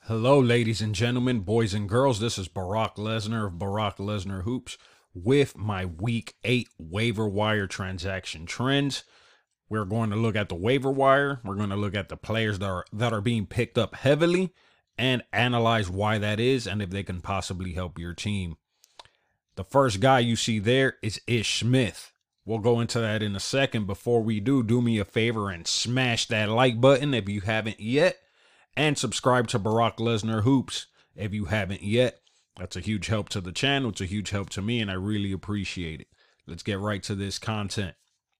Hello, ladies and gentlemen, boys and girls. This is Barack Lesnar of Barack Lesnar Hoops with my Week 8 waiver wire transaction trends. We're going to look at the waiver wire. We're going to look at the players that are being picked up heavily and analyze why that is and if they can possibly help your team. The first guy you see there is Ish Smith. We'll go into that in a second. Before we do me a favor and smash that like button if you haven't yet. And subscribe to Barack Lesnar Hoops if you haven't yet. That's a huge help to the channel. It's a huge help to me, and I really appreciate it. Let's get right to this content.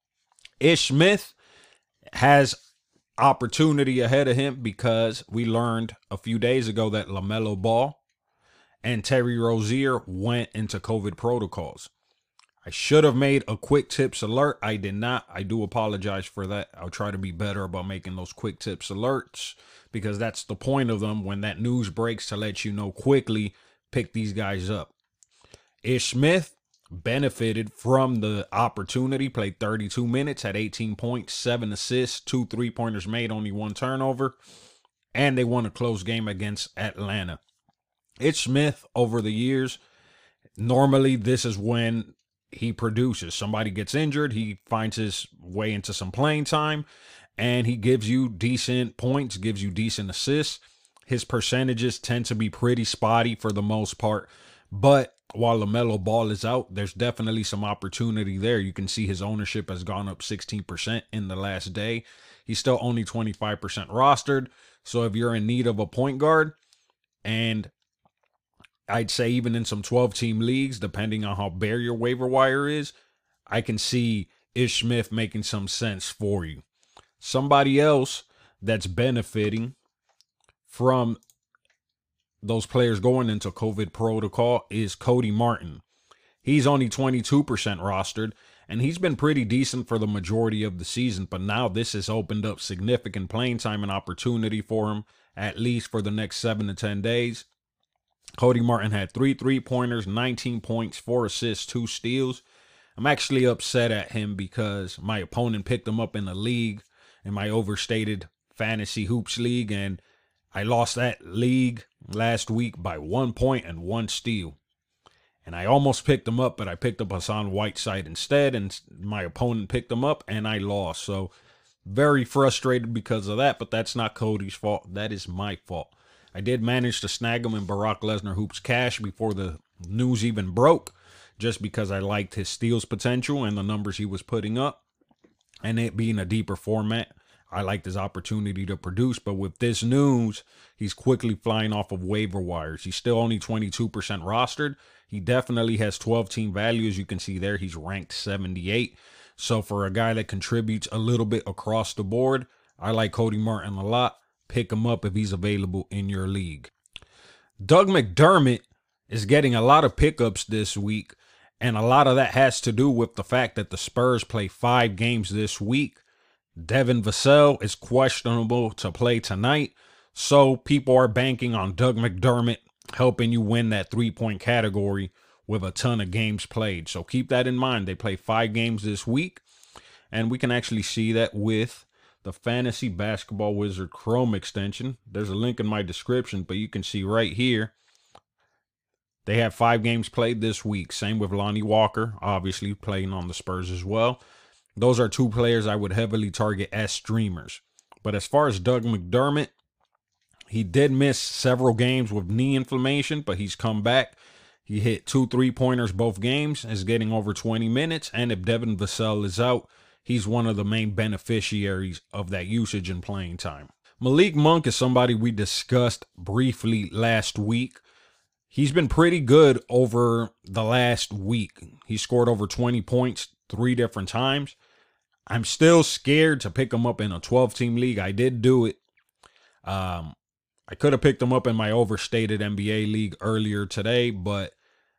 Ish Smith has opportunity ahead of him because we learned a few days ago that LaMelo Ball and Terry Rozier went into COVID protocols. I should have made a quick tips alert. I did not. I do apologize for that. I'll try to be better about making those quick tips alerts because that's the point of them. When that news breaks, to let you know quickly, pick these guys up. Ish Smith benefited from the opportunity, played 32 minutes, had 18 points, 7 assists, 2 3-pointers made, only 1 turnover, and they won a close game against Atlanta. Ish Smith, over the years, normally this is when he produces. Somebody gets injured, he finds his way into some playing time, and he gives you decent points, gives you decent assists. His percentages tend to be pretty spotty for the most part, but while LaMelo Ball is out, there's definitely some opportunity there. You can see his ownership has gone up 16% in the last day. He's still only 25% rostered, so if you're in need of a point guard, and I'd say even in some 12-team leagues, depending on how bare your waiver wire is, I can see Ish Smith making some sense for you. Somebody else that's benefiting from those players going into COVID protocol is Cody Martin. He's only 22% rostered, and he's been pretty decent for the majority of the season, but now this has opened up significant playing time and opportunity for him, at least for the next 7 to 10 days. Cody Martin had 3 3-pointers, 19 points, 4 assists, 2 steals. I'm actually upset at him because my opponent picked him up in a league, in my overstated fantasy hoops league, and I lost that league last week by 1 point and 1 steal. And I almost picked him up, but I picked up Hassan Whiteside instead, and my opponent picked him up, and I lost. So very frustrated because of that, but that's not Cody's fault. That is my fault. I did manage to snag him in Barack Lesnar Hoops Cash before the news even broke, just because I liked his steals potential and the numbers he was putting up. And it being a deeper format, I liked his opportunity to produce. But with this news, he's quickly flying off of waiver wires. He's still only 22% rostered. He definitely has 12-team value. As you can see there, he's ranked 78. So for a guy that contributes a little bit across the board, I like Cody Martin a lot. Pick him up if he's available in your league. Doug McDermott is getting a lot of pickups this week, and a lot of that has to do with the fact that the Spurs play 5 games this week. Devin Vassell is questionable to play tonight, so people are banking on Doug McDermott helping you win that 3-point category with a ton of games played. So keep that in mind. They play 5 games this week, and we can actually see that with the Fantasy Basketball Wizard Chrome extension. There's a link in my description, but you can see right here, they have 5 games played this week. Same with Lonnie Walker, obviously playing on the Spurs as well. Those are 2 players I would heavily target as streamers. But as far as Doug McDermott, he did miss several games with knee inflammation, but he's come back. He hit 2 3-pointers both games, is getting over 20 minutes, and if Devin Vassell is out, he's one of the main beneficiaries of that usage and playing time. Malik Monk is somebody we discussed briefly last week. He's been pretty good over the last week. He scored over 20 points 3 different times. I'm still scared to pick him up in a 12-team league. I did do it. I could have picked him up in my overstated NBA league earlier today, but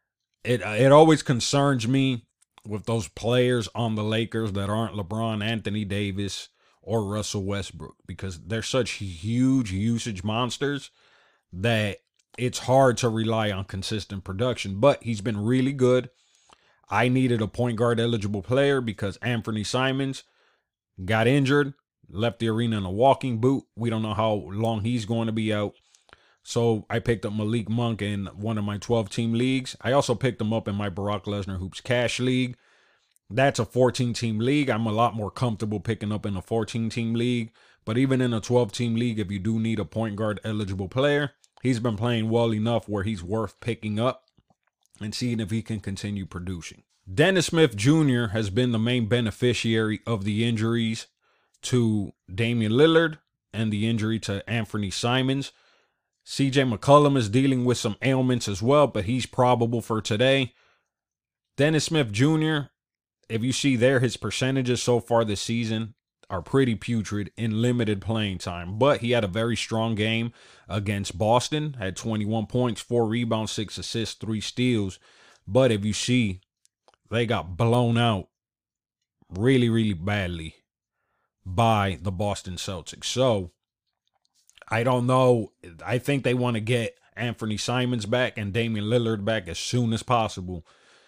it always concerns me with those players on the Lakers that aren't LeBron, Anthony Davis, or Russell Westbrook, because they're such huge usage monsters that it's hard to rely on consistent production. But he's been really good. I needed a point guard eligible player because Anthony Simons got injured, left the arena in a walking boot. We don't know how long he's going to be out. So I picked up Malik Monk in one of my 12-team leagues. I also picked him up in my Brock Lesnar Hoops Cash League. That's a 14-team league. I'm a lot more comfortable picking up in a 14-team league. But even in a 12-team league, if you do need a point guard eligible player, he's been playing well enough where he's worth picking up and seeing if he can continue producing. Dennis Smith Jr. has been the main beneficiary of the injuries to Damian Lillard and the injury to Anthony Simons. CJ McCollum is dealing with some ailments as well, but he's probable for today. Dennis Smith Jr., if you see there, his percentages so far this season are pretty putrid in limited playing time. But he had a very strong game against Boston, had 21 points, 4 rebounds, 6 assists, 3 steals. But if you see, they got blown out really, really badly by the Boston Celtics. So I don't know. I think they want to get Anthony Simons back and Damian Lillard back as soon as possible,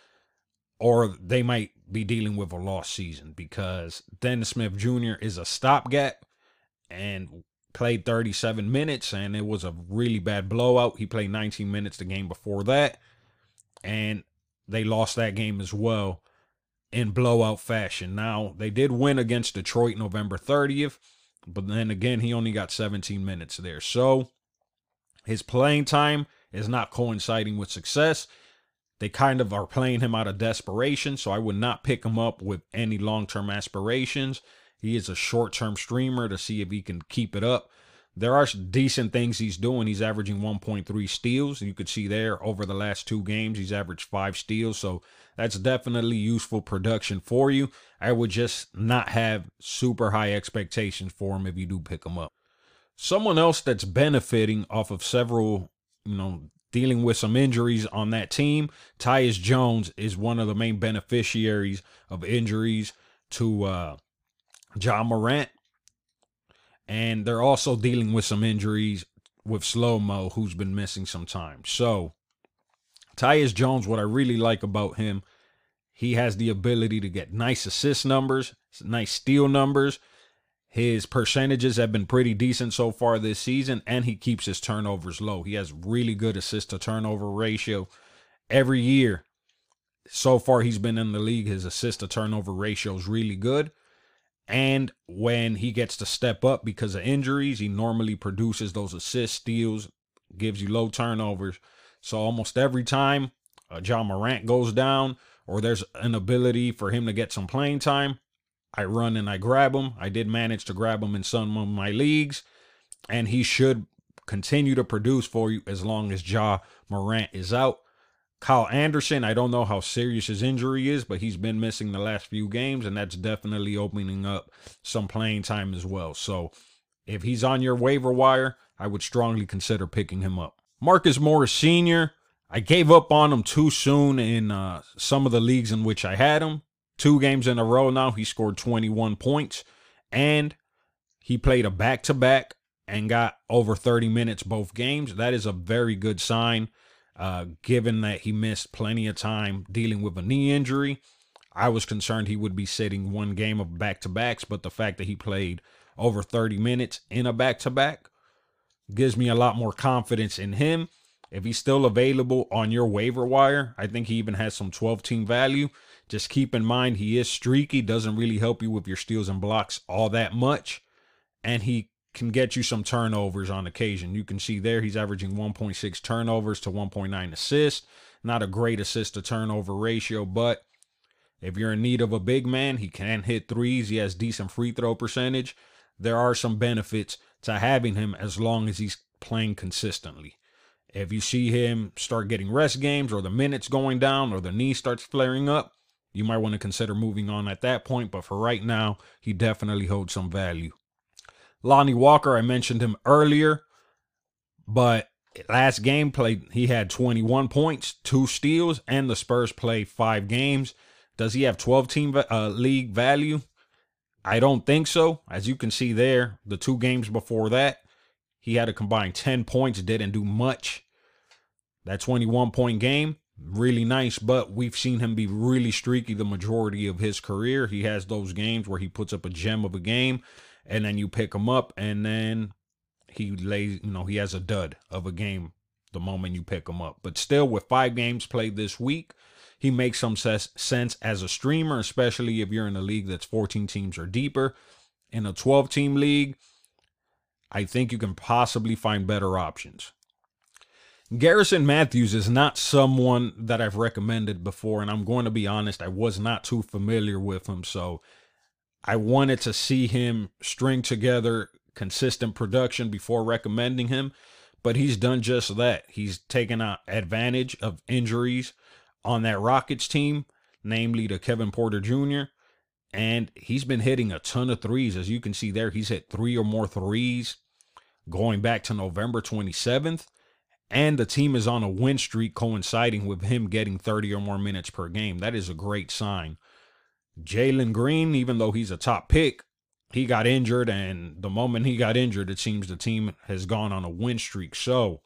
or they might be dealing with a lost season because Dennis Smith Jr. is a stopgap and played 37 minutes, and it was a really bad blowout. He played 19 minutes the game before that, and they lost that game as well in blowout fashion. Now, they did win against Detroit November 30th, but then again, he only got 17 minutes there. So his playing time is not coinciding with success. They kind of are playing him out of desperation, so I would not pick him up with any long-term aspirations. He is a short-term streamer to see if he can keep it up. There are decent things he's doing. He's averaging 1.3 steals. You could see there over the last 2 games, he's averaged 5 steals. So that's definitely useful production for you. I would just not have super high expectations for him if you do pick him up. Someone else that's benefiting off of several, dealing with some injuries on that team, Tyus Jones is one of the main beneficiaries of injuries to Ja Morant. And they're also dealing with some injuries with Slow-Mo, who's been missing some time. So, Tyus Jones, what I really like about him, he has the ability to get nice assist numbers, nice steal numbers. His percentages have been pretty decent so far this season, and he keeps his turnovers low. He has really good assist-to-turnover ratio. Every year, so far he's been in the league, his assist-to-turnover ratio is really good. And when he gets to step up because of injuries, he normally produces those assists, steals, gives you low turnovers. So almost every time Ja Morant goes down or there's an ability for him to get some playing time, I run and I grab him. I did manage to grab him in some of my leagues, and he should continue to produce for you as long as Ja Morant is out. Kyle Anderson, I don't know how serious his injury is, but he's been missing the last few games, and that's definitely opening up some playing time as well. So if he's on your waiver wire, I would strongly consider picking him up. Marcus Morris Sr., I gave up on him too soon in some of the leagues in which I had him. 2 games in a row now, he scored 21 points, and he played a back-to-back and got over 30 minutes both games. That is a very good sign. Given that he missed plenty of time dealing with a knee injury. I was concerned he would be sitting 1 game of back-to-backs, but the fact that he played over 30 minutes in a back-to-back gives me a lot more confidence in him. If he's still available on your waiver wire, I think he even has some 12-team value. Just keep in mind he is streaky, doesn't really help you with your steals and blocks all that much, and he can get you some turnovers on occasion. You can see there he's averaging 1.6 turnovers to 1.9 assists. Not a great assist to turnover ratio, but if you're in need of a big man, he can hit threes. He has decent free throw percentage. There are some benefits to having him as long as he's playing consistently. If you see him start getting rest games or the minutes going down or the knee starts flaring up, you might want to consider moving on at that point. But for right now, he definitely holds some value. Lonnie Walker, I mentioned him earlier, but last game played, he had 21 points, 2 steals, and the Spurs played 5 games. Does he have 12-team league value? I don't think so. As you can see there, the 2 games before that, he had a combined 10 points, didn't do much. That 21-point game, really nice, but we've seen him be really streaky the majority of his career. He has those games where he puts up a gem of a game, and then you pick him up, and then he has a dud of a game the moment you pick him up. But still, with 5 games played this week, he makes some sense as a streamer, especially if you're in a league that's 14 teams or deeper. In a 12-team league, I think you can possibly find better options. Garrison Matthews is not someone that I've recommended before, and I'm going to be honest, I was not too familiar with him, so I wanted to see him string together consistent production before recommending him, but he's done just that. He's taken advantage of injuries on that Rockets team, namely to Kevin Porter Jr., and he's been hitting a ton of threes. As you can see there, he's hit 3 or more threes going back to November 27th. And the team is on a win streak coinciding with him getting 30 or more minutes per game. That is a great sign. Jalen Green, even though he's a top pick, he got injured. And the moment he got injured, it seems the team has gone on a win streak. So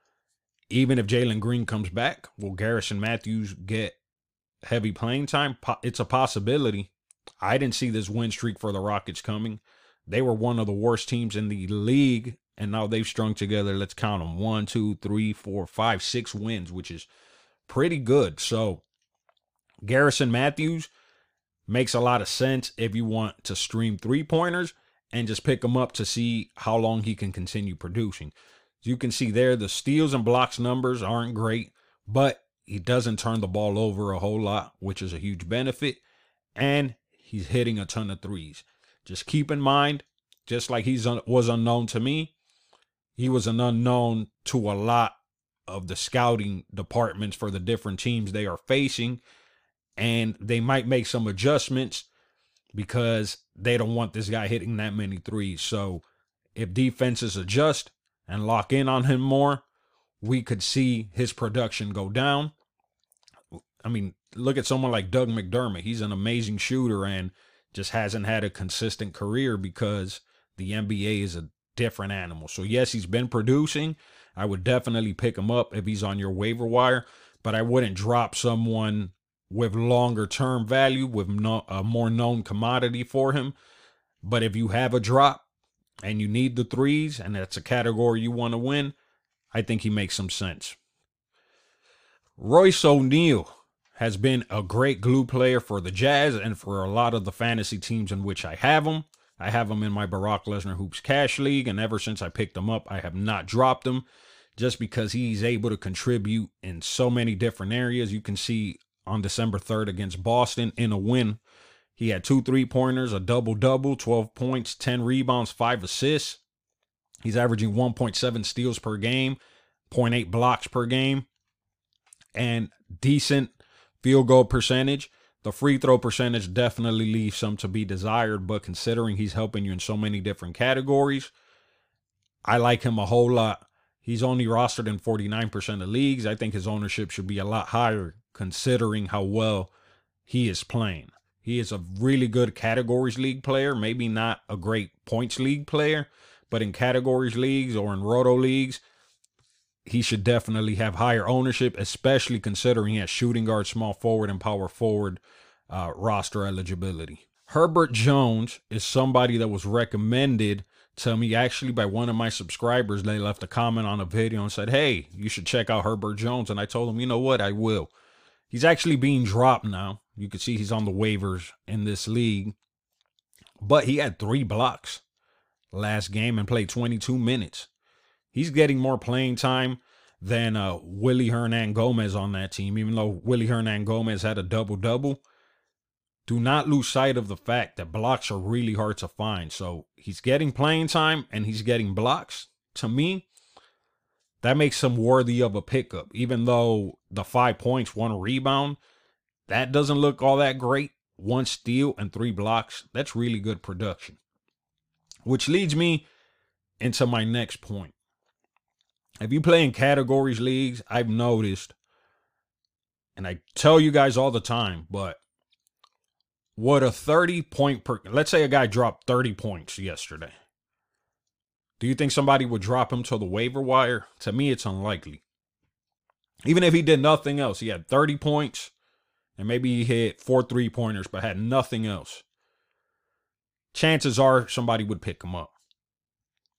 even if Jalen Green comes back, will Garrison Matthews get heavy playing time? It's a possibility. I didn't see this win streak for the Rockets coming. They were one of the worst teams in the league. And now they've strung together, let's count them, 1, 2, 3, 4, 5, 6 wins, which is pretty good. So Garrison Matthews makes a lot of sense if you want to stream 3-pointers and just pick him up to see how long he can continue producing. As you can see there, the steals and blocks numbers aren't great, but he doesn't turn the ball over a whole lot, which is a huge benefit. And he's hitting a ton of threes. Just keep in mind, just like was unknown to me, he was an unknown to a lot of the scouting departments for the different teams they are facing. And they might make some adjustments because they don't want this guy hitting that many threes. So if defenses adjust and lock in on him more, we could see his production go down. I mean, look at someone like Doug McDermott. He's an amazing shooter and just hasn't had a consistent career because the NBA is a different animal. So yes, he's been producing. I would definitely pick him up if he's on your waiver wire, but I wouldn't drop someone with longer term value, with a more known commodity for him. But if you have a drop and you need the threes and that's a category you want to win, I think he makes some sense. Royce O'Neal has been a great glue player for the Jazz and for a lot of the fantasy teams in which I have him. I have him in my Brock Lesnar Hoops Cash League, and ever since I picked him up, I have not dropped him just because he's able to contribute in so many different areas. You can see on December 3rd against Boston in a win, he had 2 3-pointers, a double-double, 12 points, 10 rebounds, 5 assists. He's averaging 1.7 steals per game, 0.8 blocks per game, and decent field goal percentage. The free throw percentage definitely leaves some to be desired, but considering he's helping you in so many different categories, I like him a whole lot. He's only rostered in 49% of leagues. I think his ownership should be a lot higher considering how well he is playing. He is a really good categories league player, maybe not a great points league player, but in categories leagues or in roto leagues, he should definitely have higher ownership, especially considering he has shooting guard, small forward, and power forward roster eligibility. Herbert Jones is somebody that was recommended to me actually by one of my subscribers. They left a comment on a video and said, hey, you should check out Herbert Jones. And I told him, you know what, I will. He's actually being dropped now. You can see he's on the waivers in this league. But he had 3 blocks last game and played 22 minutes. He's getting more playing time than Willy Hernangomez on that team, even though Willy Hernangomez had a double-double. Do not lose sight of the fact that blocks are really hard to find. So he's getting playing time and he's getting blocks. To me, that makes him worthy of a pickup. Even though the 5 points, 1 rebound, that doesn't look all that great. 1 steal and 3 blocks, that's really good production. Which leads me into my next point. If you play in categories leagues, I've noticed, and I tell you guys all the time, but what a 30-point let's say a guy dropped 30 points yesterday. Do you think somebody would drop him to the waiver wire? To me, it's unlikely. Even if he did nothing else, he had 30 points and maybe he hit 4 3-pointers, but had nothing else. Chances are somebody would pick him up.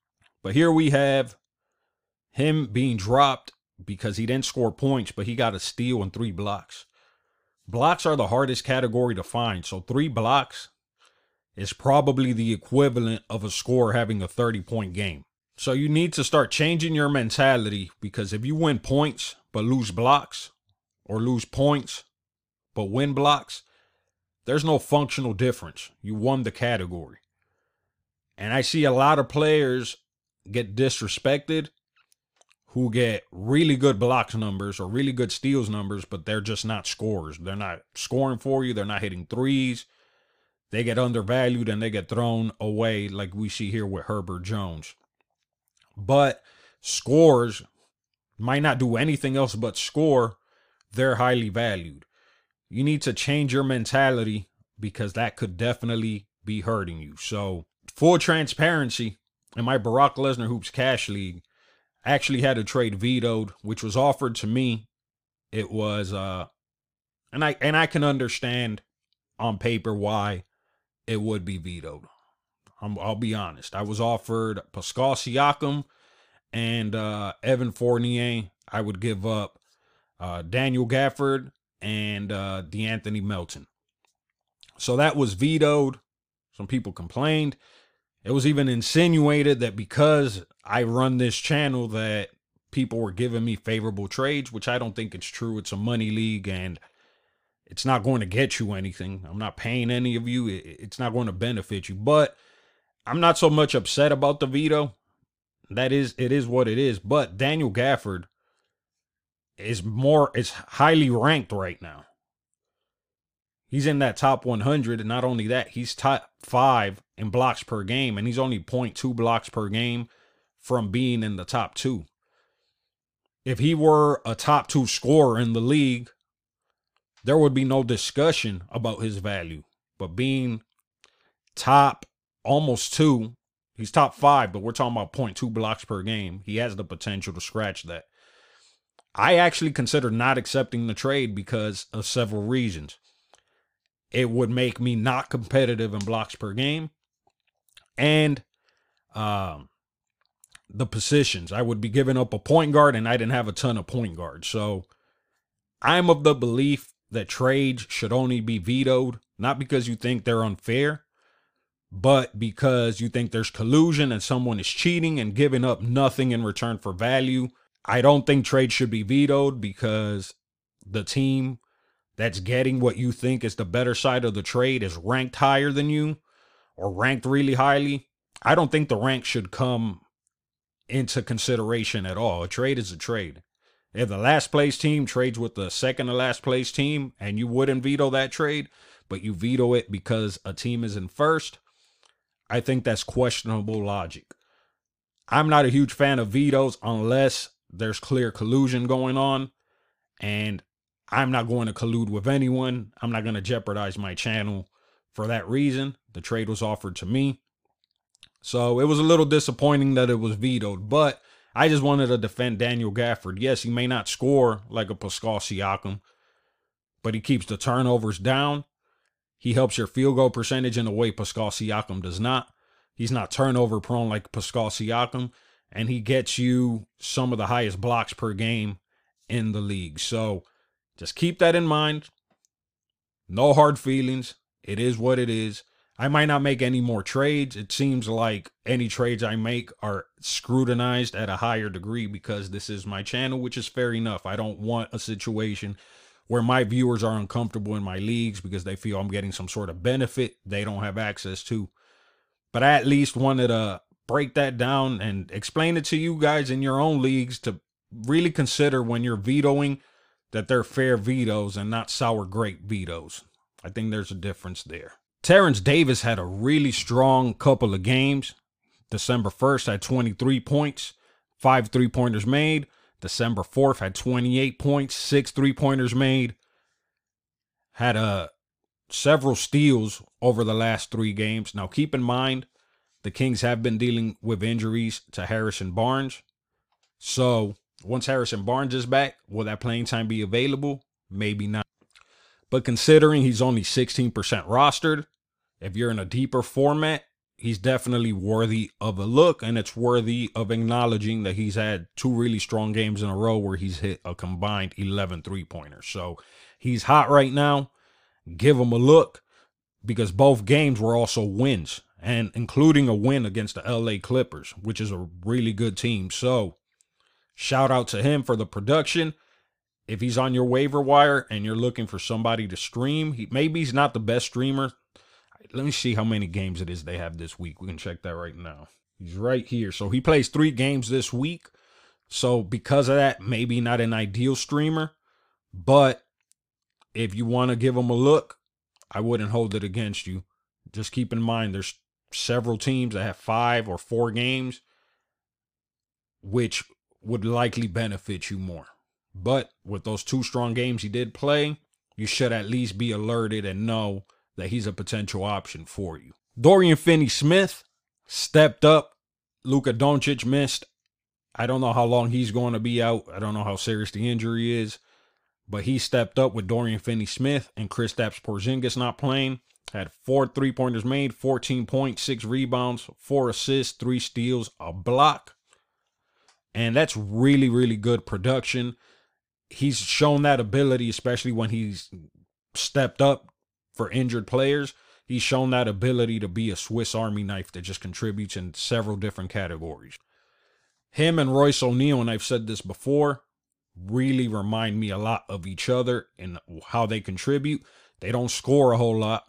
But here we have him being dropped because he didn't score points, but he got a steal and 3 blocks. Blocks are the hardest category to find. So 3 blocks is probably the equivalent of a scorer having a 30-point game. So you need to start changing your mentality, because if you win points but lose blocks, or lose points but win blocks, there's no functional difference. You won the category. And I see a lot of players get disrespected who get really good blocks numbers or really good steals numbers, but they're just not scorers. They're not scoring for you. They're not hitting threes. They get undervalued and they get thrown away, like we see here with Herbert Jones. But scorers might not do anything else but score. They're highly valued. You need to change your mentality, because that could definitely be hurting you. So, full transparency, in my Brock Lesnar Hoops Cash League, I actually had a trade vetoed, which was offered to me. It was and I can understand on paper why it would be vetoed. I'll be honest. I was offered Pascal Siakam and Evan Fournier. I would give up Daniel Gafford and DeAnthony Melton. So that was vetoed. Some people complained. It was even insinuated that because I run this channel that people were giving me favorable trades, which I don't think it's true. It's a money league and it's not going to get you anything. I'm not paying any of you. It's not going to benefit you. But I'm not so much upset about the veto. It is what it is. But Daniel Gafford is highly ranked right now. He's in that top 100, and not only that, he's top 5 in blocks per game, and he's only 0.2 blocks per game from being in the top 2. If he were a top 2 scorer in the league, there would be no discussion about his value. But being top almost 2, he's top 5, but we're talking about 0.2 blocks per game. He has the potential to scratch that. I actually consider not accepting the trade because of several reasons. It would make me not competitive in blocks per game. And the positions. I would be giving up a point guard, and I didn't have a ton of point guards. So I'm of the belief that trades should only be vetoed, not because you think they're unfair, but because you think there's collusion and someone is cheating and giving up nothing in return for value. I don't think trades should be vetoed because the team that's getting what you think is the better side of the trade is ranked higher than you or ranked really highly. I don't think the rank should come into consideration at all. A trade is a trade. If the last place team trades with the second to last place team and you wouldn't veto that trade, but you veto it because a team is in first, I think that's questionable logic. I'm not a huge fan of vetoes unless there's clear collusion going on, and I'm not going to collude with anyone. I'm not going to jeopardize my channel for that reason. The trade was offered to me. So it was a little disappointing that it was vetoed, but I just wanted to defend Daniel Gafford. Yes, he may not score like a Pascal Siakam, but he keeps the turnovers down. He helps your field goal percentage in a way Pascal Siakam does not. He's not turnover prone like Pascal Siakam, and he gets you some of the highest blocks per game in the league. So just keep that in mind. No hard feelings. It is what it is. I might not make any more trades. It seems like any trades I make are scrutinized at a higher degree because this is my channel, which is fair enough. I don't want a situation where my viewers are uncomfortable in my leagues because they feel I'm getting some sort of benefit they don't have access to. But I at least wanted to break that down and explain it to you guys in your own leagues to really consider when you're vetoing that they're fair vetoes and not sour grape vetoes. I think there's a difference there. Terrence Davis had a really strong couple of games. December 1st had 23 points, 5 3-pointers made. December 4th had 28 points, 6 3-pointers made. Had several steals over the last 3 games. Now keep in mind, the Kings have been dealing with injuries to Harrison Barnes. So once Harrison Barnes is back, will that playing time be available? Maybe not. But considering he's only 16% rostered, if you're in a deeper format, he's definitely worthy of a look, and it's worthy of acknowledging that he's had 2 really strong games in a row where he's hit a combined 11 3-pointers. So he's hot right now. Give him a look, because both games were also wins, and including a win against the LA Clippers, which is a really good team. So shout out to him for the production. If he's on your waiver wire and you're looking for somebody to stream, maybe he's not the best streamer. Let me see how many games it is they have this week. We can check that right now. He's right here. So he plays 3 games this week. So because of that, maybe not an ideal streamer. But if you want to give him a look, I wouldn't hold it against you. Just keep in mind there's several teams that have 5 or 4 games, which would likely benefit you more. But with those 2 strong games he did play, you should at least be alerted and know that he's a potential option for you. Dorian Finney-Smith stepped up. Luka Doncic missed. I don't know how long he's going to be out. I don't know how serious the injury is. But he stepped up with Dorian Finney-Smith and Kristaps Porzingis not playing. Had 4 3-pointers made, 14 points, 6 rebounds, 4 assists, 3 steals, a block. And that's really, really good production. He's shown that ability, especially when he's stepped up for injured players. He's shown that ability to be a Swiss Army knife that just contributes in several different categories. Him and Royce O'Neal, and I've said this before, really remind me a lot of each other in how they contribute. They don't score a whole lot,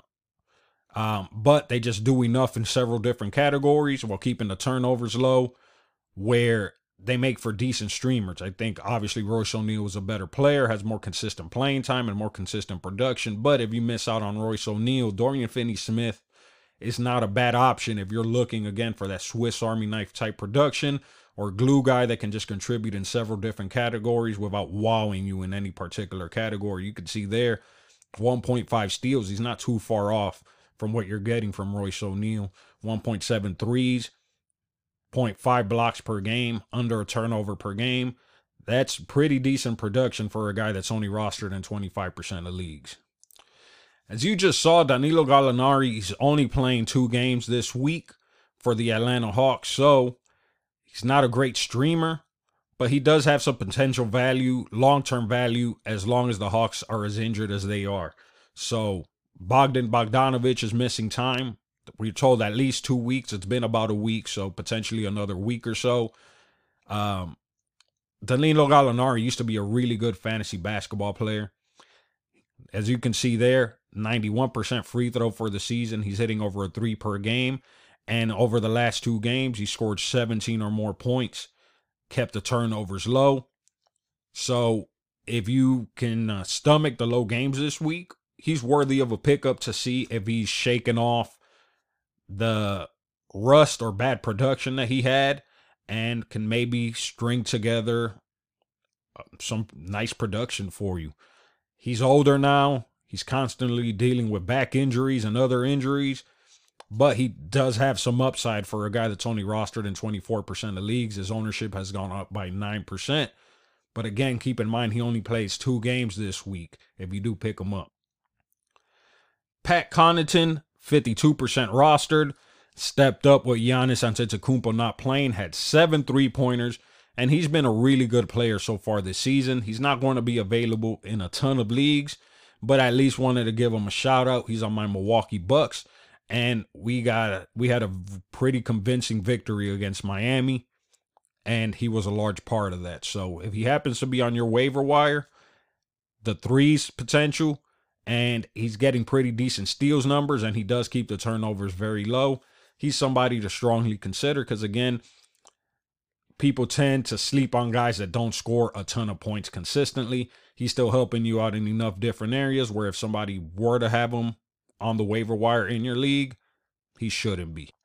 but they just do enough in several different categories while keeping the turnovers low, where they make for decent streamers. I think obviously Royce O'Neal is a better player, has more consistent playing time and more consistent production. But if you miss out on Royce O'Neal, Dorian Finney-Smith is not a bad option if you're looking, again, for that Swiss Army knife type production or glue guy that can just contribute in several different categories without wowing you in any particular category. You can see there 1.5 steals. He's not too far off from what you're getting from Royce O'Neal. 1.7 threes. 0.5 blocks per game, under a turnover per game. That's pretty decent production for a guy that's only rostered in 25% of leagues. As you just saw, Danilo Gallinari is only playing 2 games this week for the Atlanta Hawks, so he's not a great streamer, but he does have some potential value, long-term value, as long as the Hawks are as injured as they are. So Bogdan Bogdanovic is missing time. We're told at least 2 weeks. It's been about a week, so potentially another week or so. Danilo Gallinari used to be a really good fantasy basketball player. As you can see there, 91% free throw for the season. He's hitting over a 3 per game. And over the last 2 games, he scored 17 or more points, kept the turnovers low. So if you can stomach the low games this week, he's worthy of a pickup to see if he's shaking off the rust or bad production that he had and can maybe string together some nice production for you. He's older now. He's constantly dealing with back injuries and other injuries, but he does have some upside for a guy that's only rostered in 24% of leagues. His ownership has gone up by 9%. But again, keep in mind he only plays 2 games this week if you do pick him up. Pat Connaughton, 52% rostered, stepped up with Giannis Antetokounmpo not playing, had 7 3-pointers, and he's been a really good player so far this season. He's not going to be available in a ton of leagues, but I at least wanted to give him a shout out. He's on my Milwaukee Bucks, and we had a pretty convincing victory against Miami, and he was a large part of that. So if he happens to be on your waiver wire, the threes potential, and he's getting pretty decent steals numbers, and he does keep the turnovers very low, he's somebody to strongly consider because, again, people tend to sleep on guys that don't score a ton of points consistently. He's still helping you out in enough different areas where if somebody were to have him on the waiver wire in your league, he shouldn't be.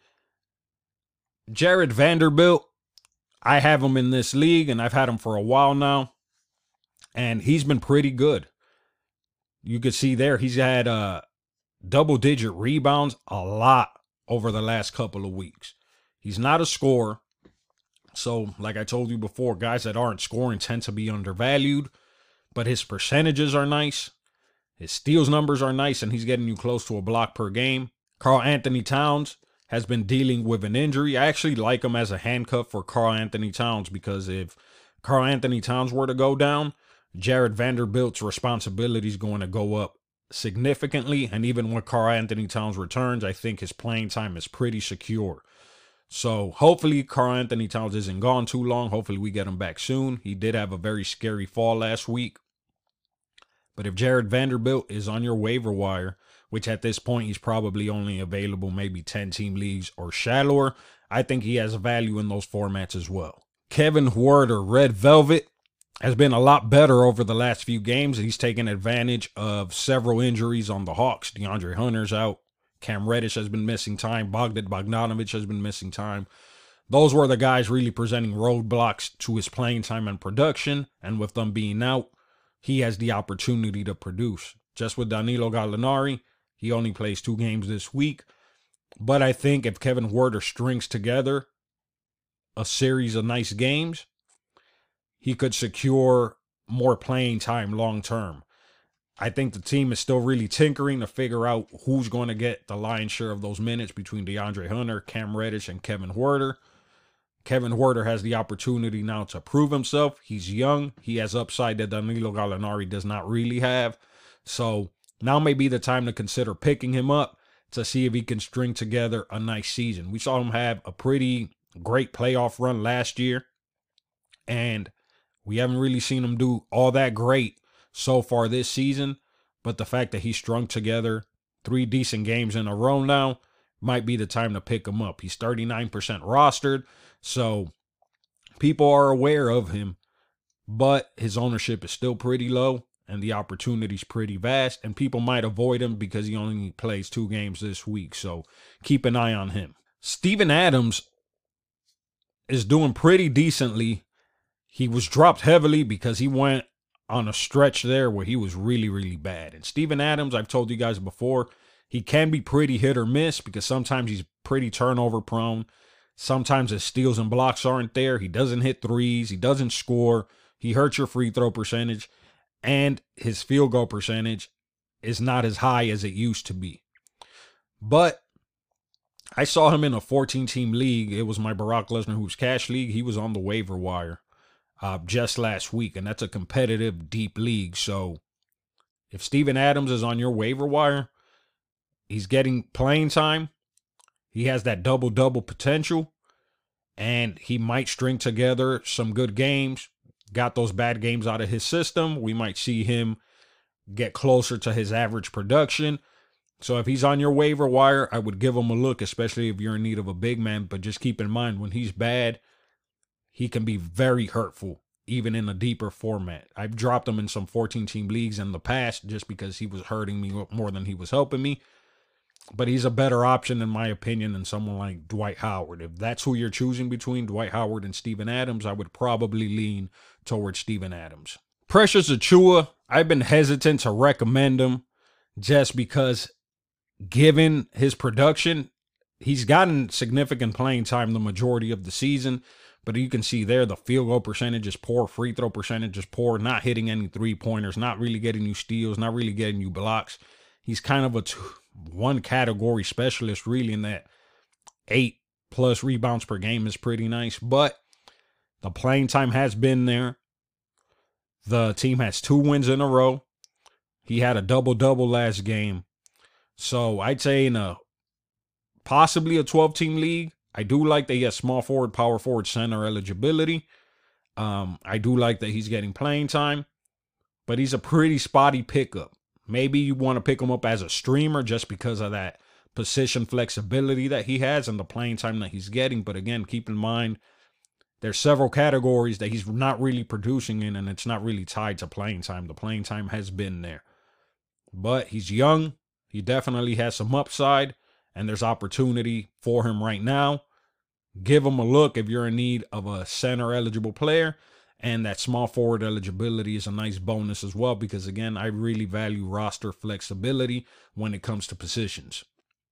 Jared Vanderbilt, I have him in this league, and I've had him for a while now, and he's been pretty good. You could see there he's had double-digit rebounds a lot over the last couple of weeks. He's not a scorer. So, like I told you before, guys that aren't scoring tend to be undervalued. But his percentages are nice. His steals numbers are nice, and he's getting you close to a block per game. Karl Anthony Towns has been dealing with an injury. I actually like him as a handcuff for Karl-Anthony Towns, because if Karl-Anthony Towns were to go down, Jared Vanderbilt's responsibility is going to go up significantly. And even when Karl-Anthony Towns returns, I think his playing time is pretty secure. So hopefully Karl-Anthony Towns isn't gone too long. Hopefully we get him back soon. He did have a very scary fall last week. But if Jared Vanderbilt is on your waiver wire, which at this point he's probably only available maybe 10-team leagues or shallower, I think he has value in those formats as well. Kevin Huerter, Red Velvet, has been a lot better over the last few games. He's taken advantage of several injuries on the Hawks. DeAndre Hunter's out. Cam Reddish has been missing time. Bogdan Bogdanovic has been missing time. Those were the guys really presenting roadblocks to his playing time and production. And with them being out, he has the opportunity to produce. Just with Danilo Gallinari, he only plays 2 games this week. But I think if Kevin Huerter strings together a series of nice games, he could secure more playing time long term. I think the team is still really tinkering to figure out who's going to get the lion's share of those minutes between DeAndre Hunter, Cam Reddish, and Kevin Huerter. Kevin Huerter has the opportunity now to prove himself. He's young. He has upside that Danilo Gallinari does not really have. So now may be the time to consider picking him up to see if he can string together a nice season. We saw him have a pretty great playoff run last year, and we haven't really seen him do all that great so far this season. But the fact that he strung together 3 decent games in a row now might be the time to pick him up. He's 39% rostered, so people are aware of him, but his ownership is still pretty low and the opportunity's pretty vast, and people might avoid him because he only plays 2 games this week. So keep an eye on him. Steven Adams is doing pretty decently. He was dropped heavily because he went on a stretch there where he was really, really bad. And Steven Adams, I've told you guys before, he can be pretty hit or miss because sometimes he's pretty turnover prone. Sometimes his steals and blocks aren't there. He doesn't hit threes. He doesn't score. He hurts your free throw percentage. And his field goal percentage is not as high as it used to be. But I saw him in a 14-team league. It was my Brock Lesnar Hoops Cash League. He was on the waiver wire just last week, and that's a competitive, deep league. So if Steven Adams is on your waiver wire, he's getting playing time. He has that double-double potential, and he might string together some good games. Got those bad games out of his system. We might see him get closer to his average production. So if he's on your waiver wire, I would give him a look, especially if you're in need of a big man. But just keep in mind, when he's bad, he can be very hurtful, even in a deeper format. I've dropped him in some 14-team leagues in the past just because he was hurting me more than he was helping me. But he's a better option, in my opinion, than someone like Dwight Howard. If that's who you're choosing between Dwight Howard and Steven Adams, I would probably lean towards Steven Adams. Precious Achiuwa, I've been hesitant to recommend him just because, given his production, he's gotten significant playing time the majority of the season. But you can see there the field goal percentage is poor, free throw percentage is poor, not hitting any 3-pointers, not really getting you steals, not really getting you blocks. He's kind of a one category specialist, really, in that 8+ rebounds per game is pretty nice. But the playing time has been there. The team has 2 wins in a row. He had a double-double last game. So I'd say in possibly a 12-team league, I do like that he has small forward, power forward, center eligibility. I do like that he's getting playing time, but he's a pretty spotty pickup. Maybe you want to pick him up as a streamer just because of that position flexibility that he has and the playing time that he's getting. But again, keep in mind, there's several categories that he's not really producing in, and it's not really tied to playing time. The playing time has been there. But he's young. He definitely has some upside, and there's opportunity for him right now. Give him a look if you're in need of a center eligible player. And that small forward eligibility is a nice bonus as well because, again, I really value roster flexibility when it comes to positions.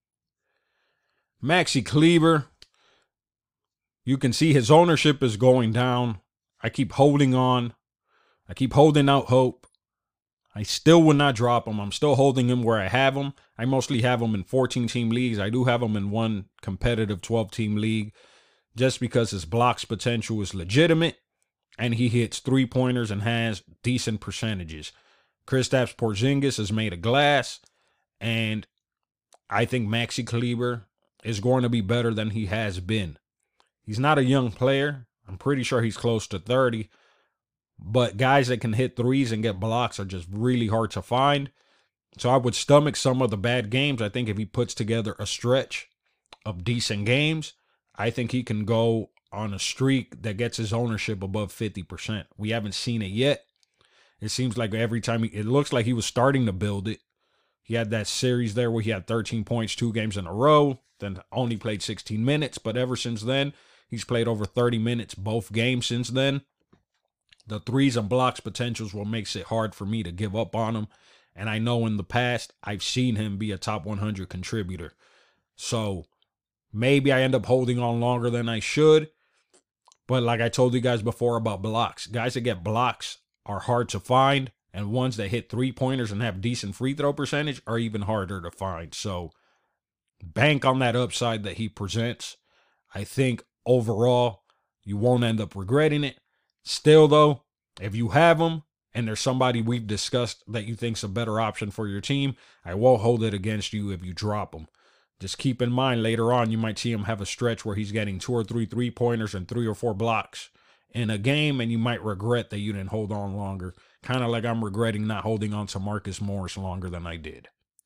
Maxi Kleber, you can see his ownership is going down. I keep holding on. I keep holding out hope. I still would not drop him. I'm still holding him where I have him. I mostly have him in 14-team leagues. I do have him in one competitive 12-team league just because his blocks potential is legitimate and he hits three-pointers and has decent percentages. Kristaps Porzingis is made of glass, and I think Maxi Kleber is going to be better than he has been. He's not a young player. I'm pretty sure he's close to 30. But guys that can hit threes and get blocks are just really hard to find. So I would stomach some of the bad games. I think if he puts together a stretch of decent games, I think he can go on a streak that gets his ownership above 50%. We haven't seen it yet. It seems like every time it looks like he was starting to build it. He had that series there where he had 13 points, 2 games in a row, then only played 16 minutes. But ever since then, he's played over 30 minutes both games since then. The threes and blocks potentials will makes it hard for me to give up on him. And I know in the past, I've seen him be a top 100 contributor. So maybe I end up holding on longer than I should. But like I told you guys before about blocks, guys that get blocks are hard to find. And ones that hit three-pointers and have decent free throw percentage are even harder to find. So bank on that upside that he presents. I think overall, you won't end up regretting it. Still, though, if you have him and there's somebody we've discussed that you think's a better option for your team, I won't hold it against you if you drop him. Just keep in mind later on, you might see him have a stretch where he's getting 2 or 3 three-pointers and 3 or 4 blocks in a game, and you might regret that you didn't hold on longer. Kind of like I'm regretting not holding on to Marcus Morris longer than I did.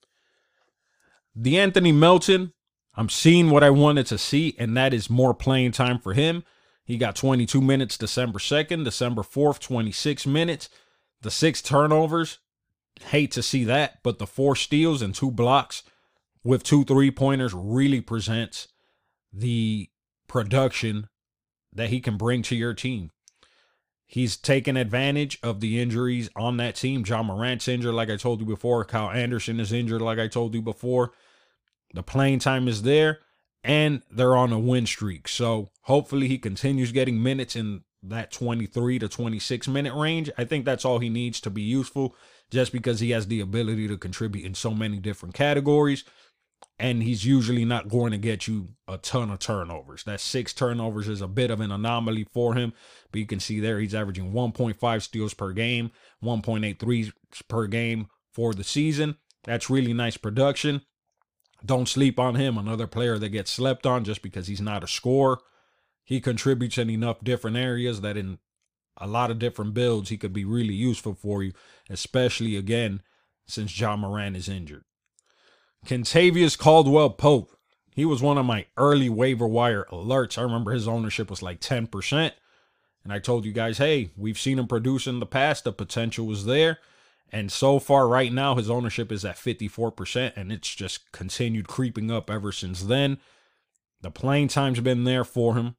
De'Anthony Melton, I'm seeing what I wanted to see, and that is more playing time for him. He got 22 minutes December 2nd, December 4th, 26 minutes. The 6 turnovers, hate to see that, but the 4 steals and 2 blocks with 2 three-pointers really presents the production that he can bring to your team. He's taken advantage of the injuries on that team. John Morant's injured, like I told you before. Kyle Anderson is injured, like I told you before. The playing time is there, and they're on a win streak. So hopefully he continues getting minutes in that 23 to 26 minute range. I think that's all he needs to be useful, just because he has the ability to contribute in so many different categories. And he's usually not going to get you a ton of turnovers. That 6 turnovers is a bit of an anomaly for him. But you can see there he's averaging 1.5 steals per game, 1.8 threes per game for the season. That's really nice production. Don't sleep on him. Another player that gets slept on just because he's not a scorer. He contributes in enough different areas that in a lot of different builds he could be really useful for you, especially, again, since John Morant is injured. Kentavious Caldwell-Pope. He was one of my early waiver wire alerts. I remember his ownership was like 10%. And I told you guys, hey, we've seen him produce in the past. The potential was there. And so far right now, his ownership is at 54%. And it's just continued creeping up ever since then. The playing time's been there for him.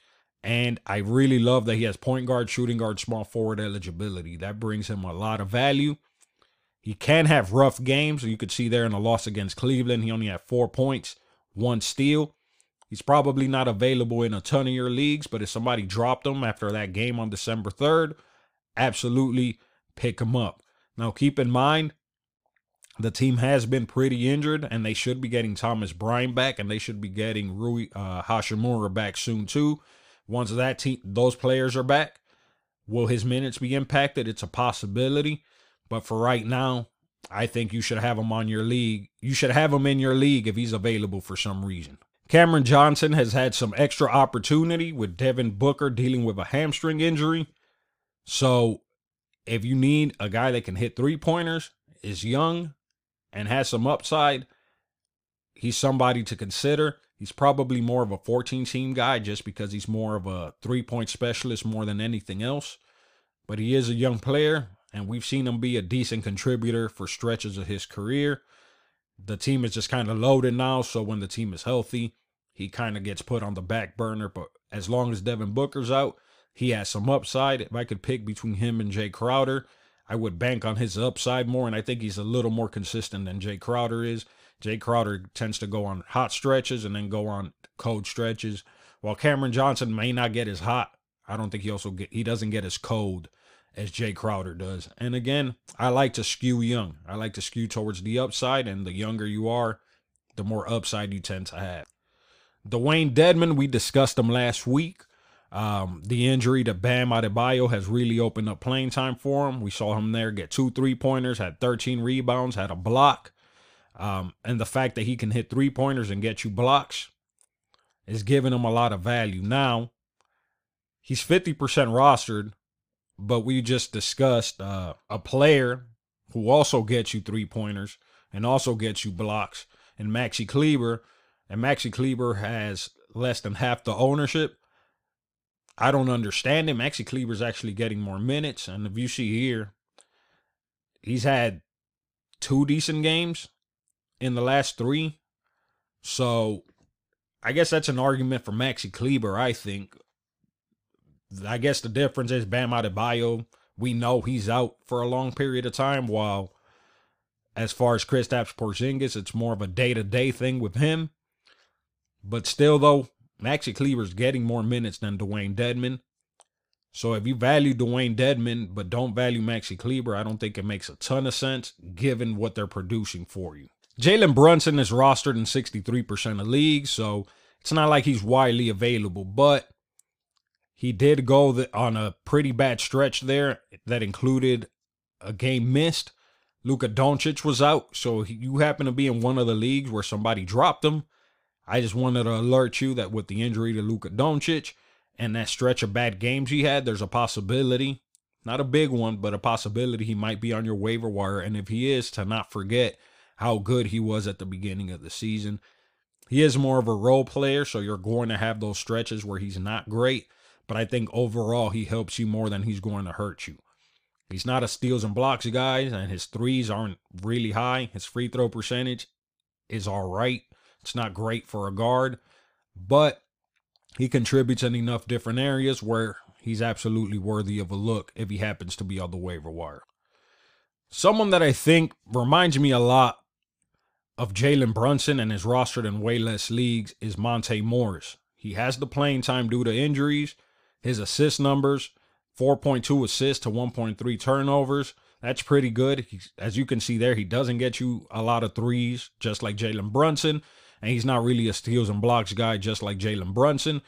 And I really love that he has point guard, shooting guard, small forward eligibility. That brings him a lot of value. He can have rough games. You could see there in the loss against Cleveland, he only had 4 points, 1 steal. He's probably not available in a ton of your leagues, but if somebody dropped him after that game on December 3rd, absolutely pick him up. Now, keep in mind, the team has been pretty injured, and they should be getting Thomas Bryant back, and they should be getting Rui Hachimura back soon too. Once those players are back, will his minutes be impacted? It's a possibility. But for right now, I think you should have him on your league. You should have him in your league if he's available for some reason. Cameron Johnson has had some extra opportunity with Devin Booker dealing with a hamstring injury. So if you need a guy that can hit three-pointers, is young, and has some upside, he's somebody to consider. He's probably more of a 14-team guy just because he's more of a three-point specialist more than anything else. But he is a young player, and we've seen him be a decent contributor for stretches of his career. The team is just kind of loaded now, so when the team is healthy, he kind of gets put on the back burner. But as long as Devin Booker's out, he has some upside. If I could pick between him and Jay Crowder, I would bank on his upside more, and I think he's a little more consistent than Jay Crowder is. Jay Crowder tends to go on hot stretches and then go on cold stretches, while Cameron Johnson may not get as hot. I don't think he doesn't get as cold as Jay Crowder does. And again, I like to skew young. I like to skew towards the upside, and the younger you are, the more upside you tend to have. Dwayne Dedmon, we discussed him last week. The injury to Bam Adebayo has really opened up playing time for him. We saw him there get 2 3-pointers, had 13 rebounds, had a block. And the fact that he can hit 3-pointers and get you blocks is giving him a lot of value. Now, he's 50% rostered, but we just discussed a player who also gets you 3-pointers and also gets you blocks, and Maxi Kleber. And Maxi Kleber has less than half the ownership. I don't understand it. Maxi Kleber's actually getting more minutes. And if you see here, he's had 2 decent games in the last 3. So I guess that's an argument for Maxi Kleber, I think. I guess the difference is Bam Adebayo, we know he's out for a long period of time, while as far as Kristaps Porzingis, it's more of a day-to-day thing with him. But still, though, Maxi Kleber's getting more minutes than Dwayne Dedmon. So if you value Dwayne Dedmon but don't value Maxi Kleber, I don't think it makes a ton of sense given what they're producing for you. Jalen Brunson is rostered in 63% of leagues, so it's not like he's widely available, but he did go on a pretty bad stretch there that included a game missed. Luka Doncic was out, so you happen to be in one of the leagues where somebody dropped him. I just wanted to alert you that with the injury to Luka Doncic and that stretch of bad games he had, there's a possibility, not a big one, but a possibility he might be on your waiver wire. And if he is, to not forget how good he was at the beginning of the season. He is more of a role player, so you're going to have those stretches where he's not great, but I think overall he helps you more than he's going to hurt you. He's not a steals and blocks guy, and his threes aren't really high. His free throw percentage is all right. It's not great for a guard, but he contributes in enough different areas where he's absolutely worthy of a look if he happens to be on the waiver wire. Someone that I think reminds me a lot of Jalen Brunson and is rostered in way less leagues is Monte Morris. He has the playing time due to injuries. His assist numbers, 4.2 assists to 1.3 turnovers. That's pretty good. As you can see there, he doesn't get you a lot of threes, just like Jalen Brunson. And he's not really a steals and blocks guy, just like Jalen Brunson.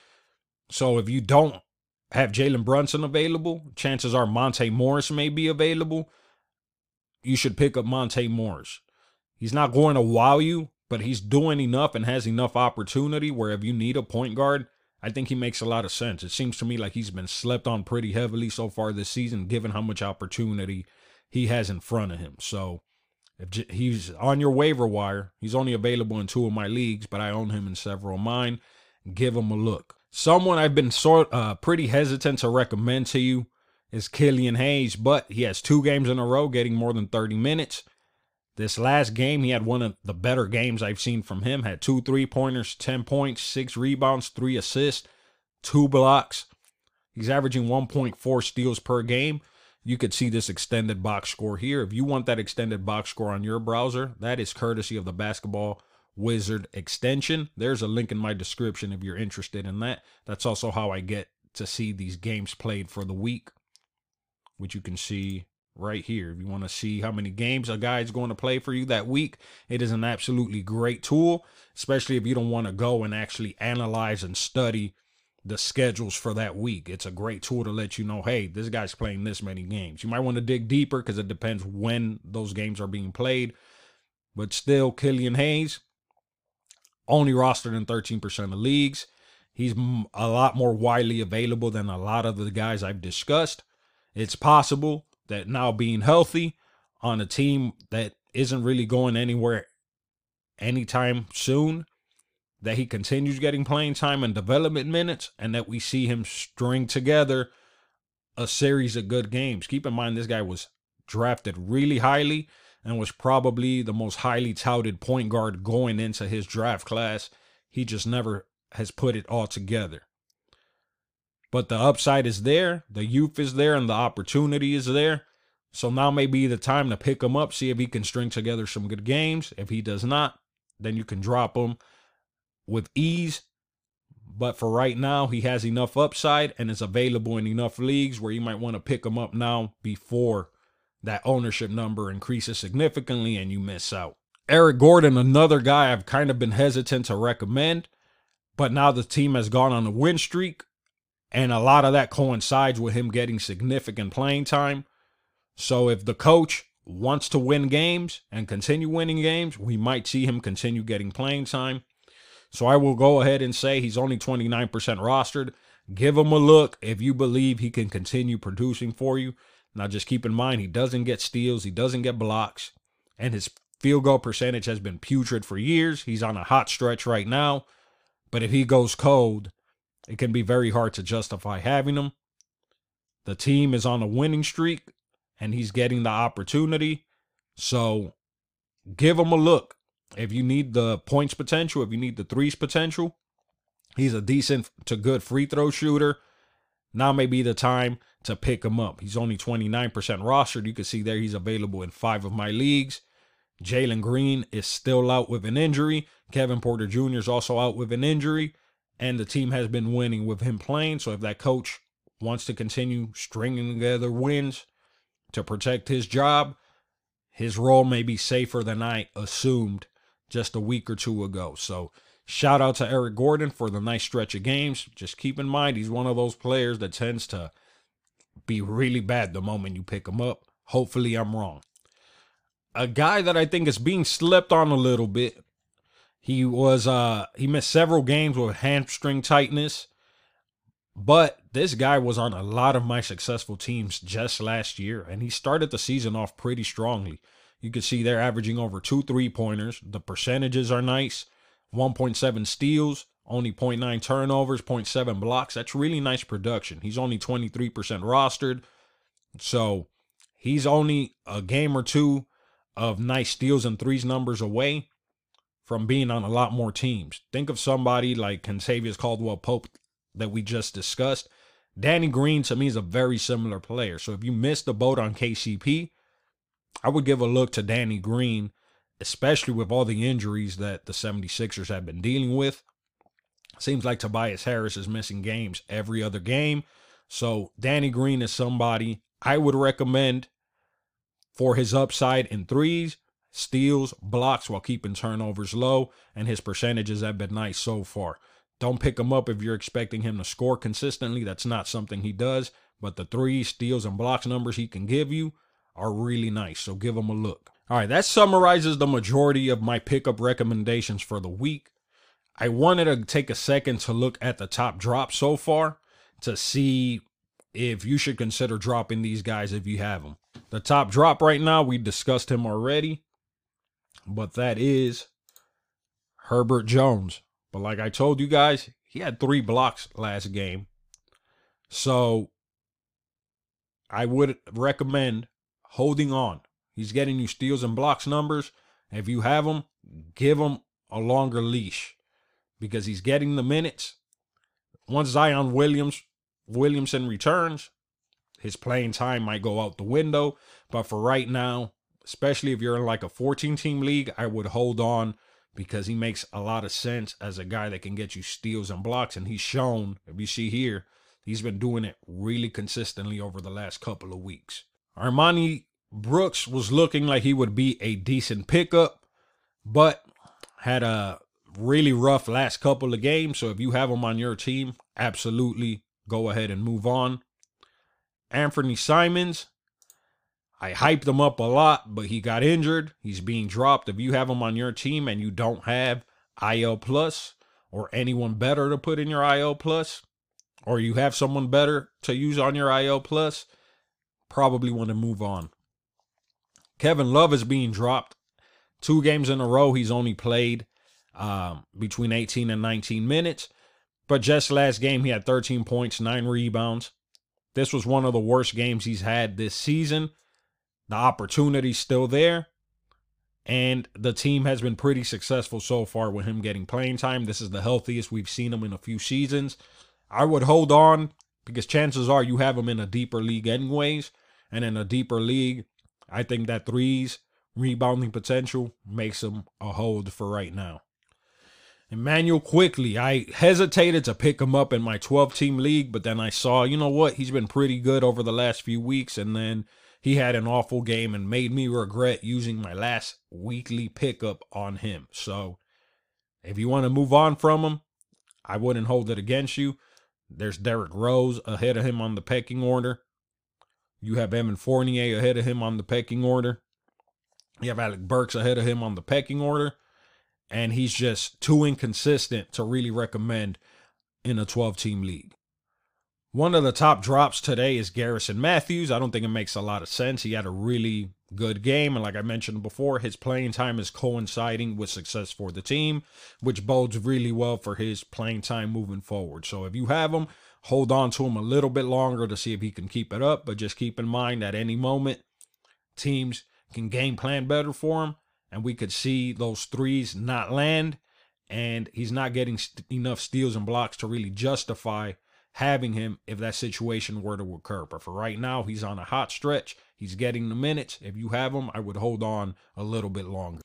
So if you don't have Jalen Brunson available, chances are Monte Morris may be available. You should pick up Monte Morris. He's not going to wow you, but he's doing enough and has enough opportunity where if you need a point guard, I think he makes a lot of sense. It seems to me like he's been slept on pretty heavily so far this season, given how much opportunity he has in front of him. So if he's on your waiver wire, he's only available in 2 of my leagues, but I own him in several of mine. Give him a look. Someone I've been pretty hesitant to recommend to you is Killian Hayes, but he has 2 games in a row getting more than 30 minutes. This last game, he had one of the better games I've seen from him. Had 2 3-pointers, 10 points, 6 rebounds, 3 assists, 2 blocks. He's averaging 1.4 steals per game. You could see this extended box score here. If you want that extended box score on your browser, that is courtesy of the Basketball Wizard extension. There's a link in my description if you're interested in that. That's also how I get to see these games played for the week, which you can see right here. If you want to see how many games a guy is going to play for you that week, it is an absolutely great tool, especially if you don't want to go and actually analyze and study the schedules for that week. It's a great tool to let you know, hey, this guy's playing this many games. You might want to dig deeper because it depends when those games are being played. But still, Killian Hayes, only rostered in 13% of leagues. He's a lot more widely available than a lot of the guys I've discussed. It's possible that now being healthy on a team that isn't really going anywhere anytime soon, that he continues getting playing time and development minutes, and that we see him string together a series of good games. Keep in mind, this guy was drafted really highly and was probably the most highly touted point guard going into his draft class. He just never has put it all together. But the upside is there, the youth is there, and the opportunity is there. So now may be the time to pick him up, see if he can string together some good games. If he does not, then you can drop him with ease. But for right now, he has enough upside and is available in enough leagues where you might want to pick him up now before that ownership number increases significantly and you miss out. Eric Gordon, another guy I've kind of been hesitant to recommend, but now the team has gone on a win streak, and a lot of that coincides with him getting significant playing time. So if the coach wants to win games and continue winning games, we might see him continue getting playing time. So I will go ahead and say he's only 29% rostered. Give him a look if you believe he can continue producing for you. Now just keep in mind, he doesn't get steals, he doesn't get blocks, and his field goal percentage has been putrid for years. He's on a hot stretch right now. But if he goes cold, it can be very hard to justify having him. The team is on a winning streak, and he's getting the opportunity. So give him a look. If you need the points potential, if you need the threes potential, he's a decent to good free throw shooter. Now may be the time to pick him up. He's only 29% rostered. You can see there he's available in 5 of my leagues. Jalen Green is still out with an injury. Kevin Porter Jr. is also out with an injury. And the team has been winning with him playing. So if that coach wants to continue stringing together wins to protect his job, his role may be safer than I assumed just a week or two ago. So shout out to Eric Gordon for the nice stretch of games. Just keep in mind, he's one of those players that tends to be really bad the moment you pick him up. Hopefully I'm wrong. A guy that I think is being slept on a little bit. He missed several games with hamstring tightness, but this guy was on a lot of my successful teams just last year, and he started the season off pretty strongly. You can see they're averaging over 2 3-pointers. The percentages are nice. 1.7 steals, only 0.9 turnovers, 0.7 blocks. That's really nice production. He's only 23% rostered, so he's only a game or two of nice steals and threes numbers away from being on a lot more teams. Think of somebody like Kentavious Caldwell-Pope that we just discussed. Danny Green, to me, is a very similar player. So if you missed the boat on KCP, I would give a look to Danny Green, especially with all the injuries that the 76ers have been dealing with. Seems like Tobias Harris is missing games every other game. So Danny Green is somebody I would recommend for his upside in threes, steals, blocks while keeping turnovers low, and his percentages have been nice so far. Don't pick him up if you're expecting him to score consistently. That's not something he does, but the threes, steals, and blocks numbers he can give you are really nice, so give him a look. All right, that summarizes the majority of my pickup recommendations for the week. I wanted to take a second to look at the top drops so far to see if you should consider dropping these guys if you have them. The top drop right now, we discussed him already, but that is Herbert Jones. But like I told you guys, he had 3 blocks last game. So I would recommend holding on. He's getting you steals and blocks numbers. If you have him, give him a longer leash because he's getting the minutes. Once Zion Williamson returns, his playing time might go out the window. But for right now, especially if you're in like a 14-team league, I would hold on because he makes a lot of sense as a guy that can get you steals and blocks. And he's shown, if you see here, he's been doing it really consistently over the last couple of weeks. Armani Brooks was looking like he would be a decent pickup, but had a really rough last couple of games. So if you have him on your team, absolutely go ahead and move on. Anthony Simons, I hyped him up a lot, but he got injured. He's being dropped. If you have him on your team and you don't have IL Plus or anyone better to put in your IL Plus, or you have someone better to use on your IL Plus, probably want to move on. Kevin Love is being dropped. 2 games in a row, he's only played between 18 and 19 minutes. But just last game, he had 13 points, 9 rebounds. This was one of the worst games he's had this season. The opportunity's still there. And the team has been pretty successful so far with him getting playing time. This is the healthiest we've seen him in a few seasons. I would hold on because chances are you have him in a deeper league anyways. And in a deeper league, I think that threes rebounding potential makes him a hold for right now. Emmanuel Quickly, I hesitated to pick him up in my 12-team league, but then I saw, you know what, he's been pretty good over the last few weeks, and then he had an awful game and made me regret using my last weekly pickup on him. So if you want to move on from him, I wouldn't hold it against you. There's Derrick Rose ahead of him on the pecking order. You have Evan Fournier ahead of him on the pecking order. You have Alec Burks ahead of him on the pecking order. And he's just too inconsistent to really recommend in a 12-team league. One of the top drops today is Garrison Matthews. I don't think it makes a lot of sense. He had a really good game. And like I mentioned before, his playing time is coinciding with success for the team, which bodes really well for his playing time moving forward. So if you have him, hold on to him a little bit longer to see if he can keep it up. But just keep in mind at any moment, teams can game plan better for him. And we could see those threes not land. And he's not getting enough steals and blocks to really justify having him if that situation were to occur. But for right now, he's on a hot stretch. He's getting the minutes. If you have him, I would hold on a little bit longer.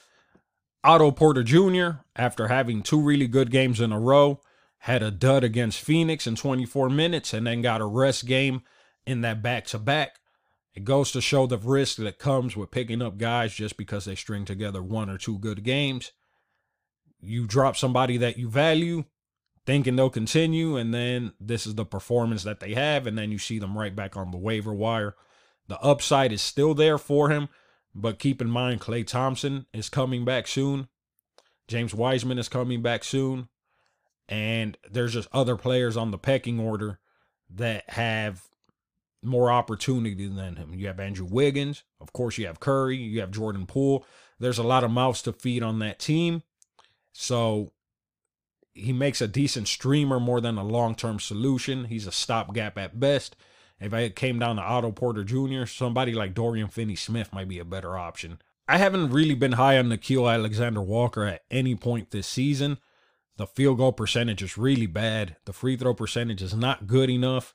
Otto Porter Jr., after having 2 really good games in a row, had a dud against Phoenix in 24 minutes and then got a rest game in that back-to-back. It goes to show the risk that comes with picking up guys just because they string together 1 or 2 good games. You drop somebody that you value, thinking they'll continue, and then this is the performance that they have, and then you see them right back on the waiver wire. The upside is still there for him, but keep in mind Klay Thompson is coming back soon. James Wiseman is coming back soon. And there's just other players on the pecking order that have more opportunity than him. You have Andrew Wiggins. Of course, you have Curry. You have Jordan Poole. There's a lot of mouths to feed on that team. So he makes a decent streamer more than a long-term solution. He's a stopgap at best. If it came down to Otto Porter Jr., somebody like Dorian Finney-Smith might be a better option. I haven't really been high on Nickeil Alexander-Walker at any point this season. The field goal percentage is really bad. The free throw percentage is not good enough.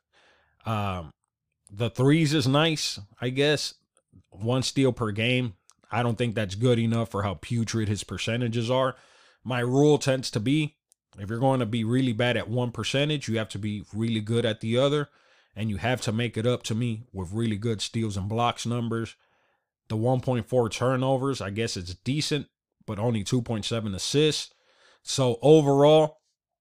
The threes is nice, I guess. 1 steal per game. I don't think that's good enough for how putrid his percentages are. My rule tends to be, if you're going to be really bad at one percentage, you have to be really good at the other. And you have to make it up to me with really good steals and blocks numbers. The 1.4 turnovers, I guess it's decent, but only 2.7 assists. So overall,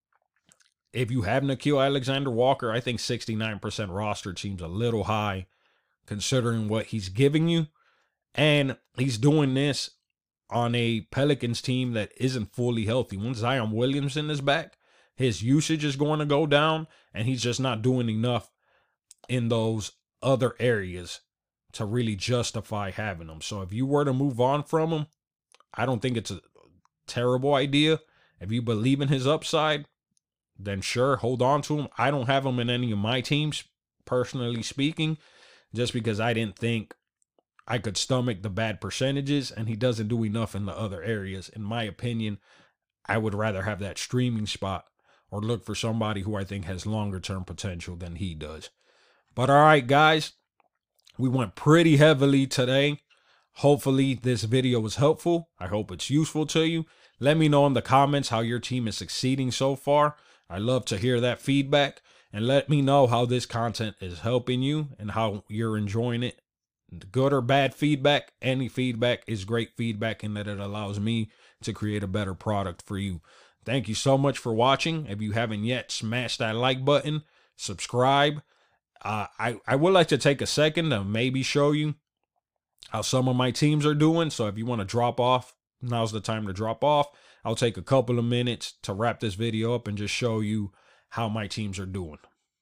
if you have Nickeil Alexander-Walker, I think 69% roster seems a little high considering what he's giving you. And he's doing this on a Pelicans team that isn't fully healthy. Once Zion Williamson is back, his usage is going to go down, and he's just not doing enough in those other areas to really justify having him. So if you were to move on from him, I don't think it's a terrible idea. If you believe in his upside, then sure, hold on to him. I don't have him in any of my teams, personally speaking, just because I didn't think I could stomach the bad percentages, and he doesn't do enough in the other areas. In my opinion, I would rather have that streaming spot or look for somebody who I think has longer term potential than he does. But all right, guys, we went pretty heavily today. Hopefully this video was helpful. I hope it's useful to you. Let me know in the comments how your team is succeeding so far. I love to hear that feedback, and let me know how this content is helping you and how you're enjoying it. Good or bad feedback, any feedback is great feedback in that it allows me to create a better product for you. Thank you so much for watching. If you haven't yet, smash that like button, subscribe. I would like to take a second to maybe show you how some of my teams are doing. So if you want to drop off, now's the time to drop off. I'll take a couple of minutes to wrap this video up and just show you how my teams are doing.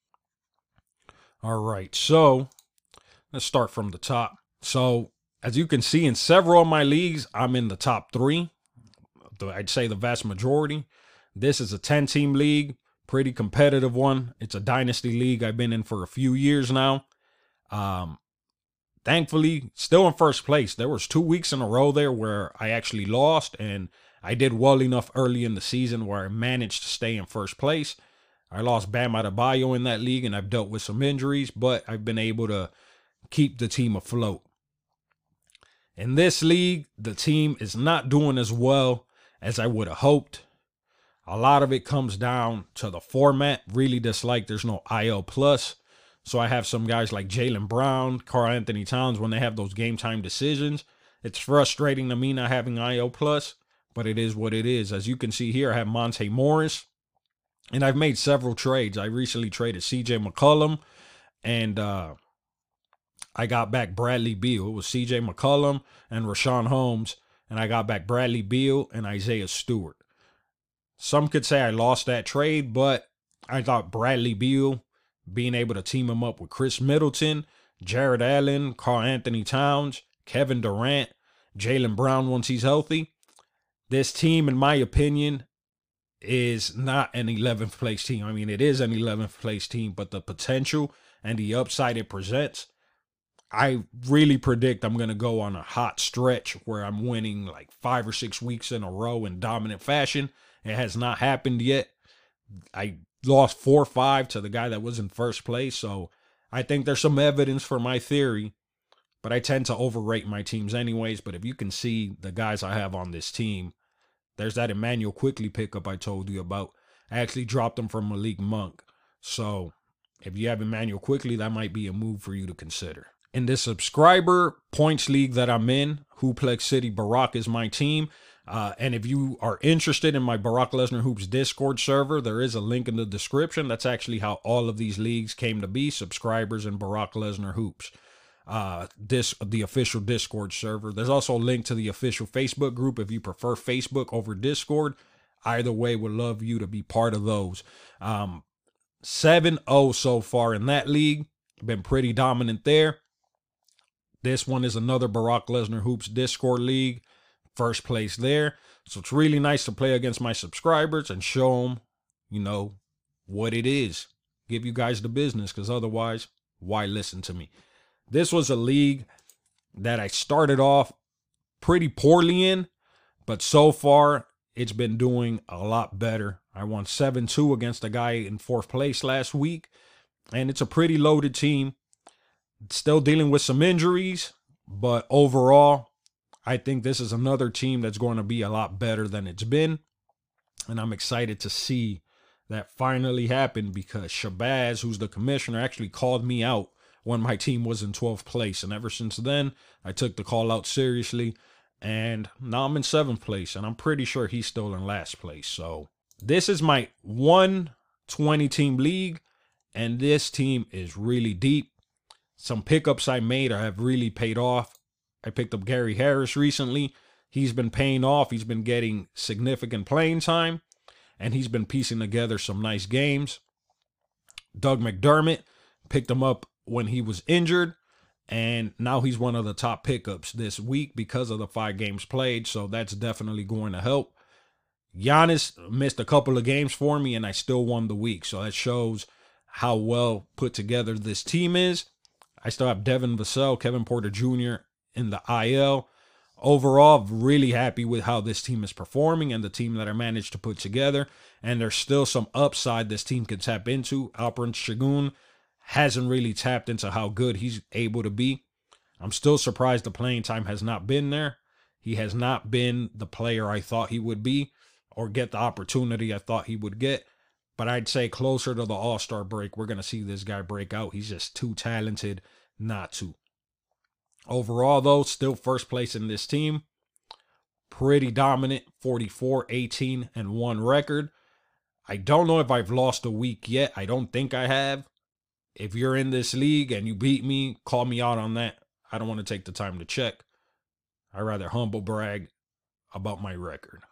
All right, so let's start from the top. So as you can see, in several of my leagues, I'm in the top 3. I'd say the vast majority. This is a 10-team league, pretty competitive one. It's a dynasty league I've been in for a few years now. Thankfully, still in first place. There was 2 weeks in a row there where I actually lost, and I did well enough early in the season where I managed to stay in first place. I lost Bam Adebayo in that league, and I've dealt with some injuries, but I've been able to keep the team afloat. In this league, the team is not doing as well as I would have hoped. A lot of it comes down to the format. Really dislike there's no IL plus. So I have some guys like Jaylen Brown, Karl-Anthony Towns, when they have those game time decisions. It's frustrating to me not having IL plus, but it is what it is. As you can see here, I have Monte Morris, and I've made several trades. I recently traded CJ McCollum, and I got back Bradley Beal. It was CJ McCollum and Rashawn Holmes, and I got back Bradley Beal and Isaiah Stewart. Some could say I lost that trade, but I thought Bradley Beal, being able to team him up with Chris Middleton, Jared Allen, Karl-Anthony Towns, Kevin Durant, Jaylen Brown once he's healthy. This team, in my opinion, is not an 11th place team. I mean, it is an 11th place team, but the potential and the upside it presents, I really predict I'm going to go on a hot stretch where I'm winning like 5 or 6 weeks in a row in dominant fashion. It has not happened yet. I lost 4-5 to the guy that was in first place. So I think there's some evidence for my theory, but I tend to overrate my teams anyways. But if you can see the guys I have on this team, there's that Emmanuel Quickley pickup I told you about. I actually dropped him from Malik Monk. So if you have Emmanuel Quickley, that might be a move for you to consider. In this subscriber points league that I'm in, Hooplex City Barack is my team. And if you are interested in my Barack Lesnar Hoops Discord server, there is a link in the description. That's actually how all of these leagues came to be, subscribers in Barack Lesnar Hoops. The official Discord server. There's also a link to the official Facebook group if you prefer Facebook over Discord. Either way, would love you to be part of those. 7-0 so far in that league. Been pretty dominant there. This one is another Barack Lesnar Hoops Discord league. First place there. So it's really nice to play against my subscribers and show them, you know, what it is. Give you guys the business, because otherwise, why listen to me? This was a league that I started off pretty poorly in, but so far it's been doing a lot better. I won 7-2 against a guy in fourth place last week, and it's a pretty loaded team. Still dealing with some injuries, but overall, I think this is another team that's going to be a lot better than it's been. And I'm excited to see that finally happen, because Shabazz, who's the commissioner, actually called me out when my team was in 12th place. And ever since then, I took the call out seriously. And now I'm in 7th place, and I'm pretty sure he's still in last place. So this is my 120 team league, and this team is really deep. Some pickups I made have really paid off. I picked up Gary Harris recently. He's been paying off. He's been getting significant playing time, and he's been piecing together some nice games. Doug McDermott, picked him up when he was injured, and now he's one of the top pickups this week because of the 5 games played, so that's definitely going to help. Giannis missed a couple of games for me, and I still won the week, so that shows how well put together this team is. I still have Devin Vassell, Kevin Porter Jr. in the IL. Overall, really happy with how this team is performing and the team that I managed to put together. And there's still some upside this team can tap into. Alperen Şengün hasn't really tapped into how good he's able to be. I'm still surprised the playing time has not been there. He has not been the player I thought he would be, or get the opportunity I thought he would get. But I'd say closer to the All-Star break, we're going to see this guy break out. He's just too talented not to. Overall, though, still first place in this team. Pretty dominant, 44-18-1 record. I don't know if I've lost a week yet. I don't think I have. If you're in this league and you beat me, call me out on that. I don't want to take the time to check. I'd rather humble brag about my record.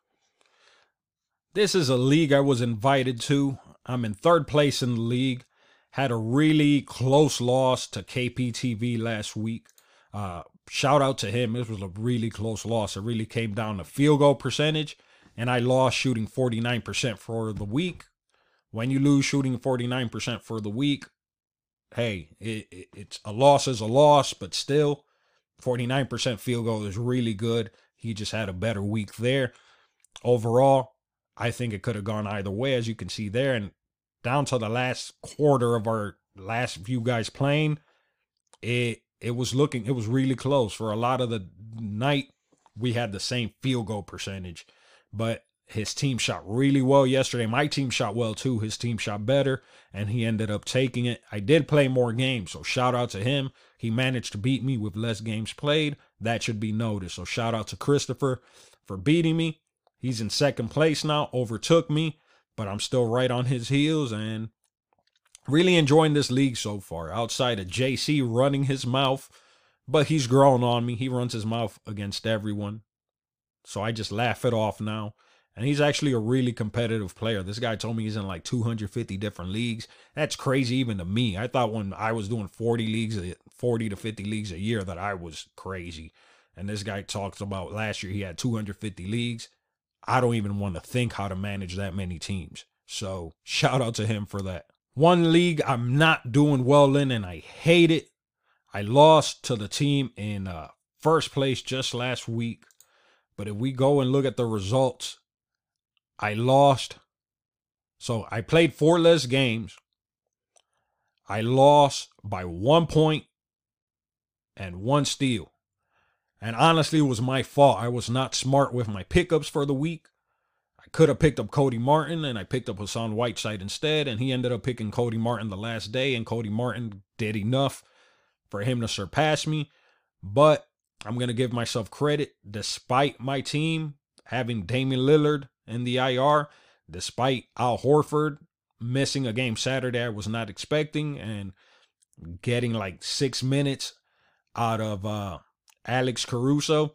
This is a league I was invited to. I'm in 3rd place in the league. Had a really close loss to KPTV last week. Shout out to him. This was a really close loss. It really came down to field goal percentage, and I lost shooting 49% for the week. When you lose shooting 49% for the week, hey, it's a loss is a loss, but still, 49% field goal is really good. He just had a better week there. Overall, I think it could have gone either way, as you can see there. And down to the last quarter of our last few guys playing, it was really close. For a lot of the night, we had the same field goal percentage. But His team shot really well yesterday. My team shot well too. His team shot better, and he ended up taking it. I did play more games, so shout out to him. He managed to beat me with less games played. That should be noticed. So shout out to Christopher for beating me. He's in second place now, overtook me, but I'm still right on his heels and really enjoying this league so far. Outside of JC running his mouth, but he's grown on me. He runs his mouth against everyone. So I just laugh it off now. And he's actually a really competitive player. This guy told me he's in like 250 different leagues. That's crazy even to me. I thought when I was doing 40 to 50 leagues a year that I was crazy. And this guy talks about last year he had 250 leagues. I don't even want to think how to manage that many teams. So shout out to him for that. One league I'm not doing well in and I hate it. I lost to the team in first place just last week. But if we go and look at the results, I lost. So I played 4 less games. I lost by 1 point and 1 steal. And honestly, it was my fault. I was not smart with my pickups for the week. I could have picked up Cody Martin, and I picked up Hassan Whiteside instead. And he ended up picking Cody Martin the last day. And Cody Martin did enough for him to surpass me. But I'm going to give myself credit. Despite my team having Damian Lillard in the IR, despite Al Horford missing a game Saturday I was not expecting and getting like 6 minutes out of Alex Caruso,